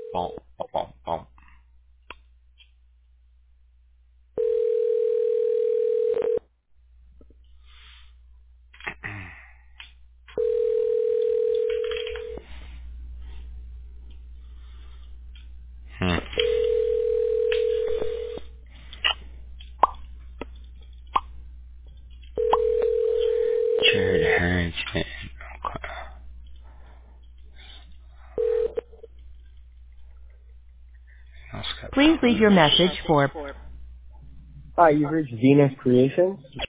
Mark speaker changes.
Speaker 1: Bom, bom, bom. Hmm. Jared Harrington. Okay. Let's get
Speaker 2: Please leave your message for
Speaker 3: Hi, you've reached Venus Creations.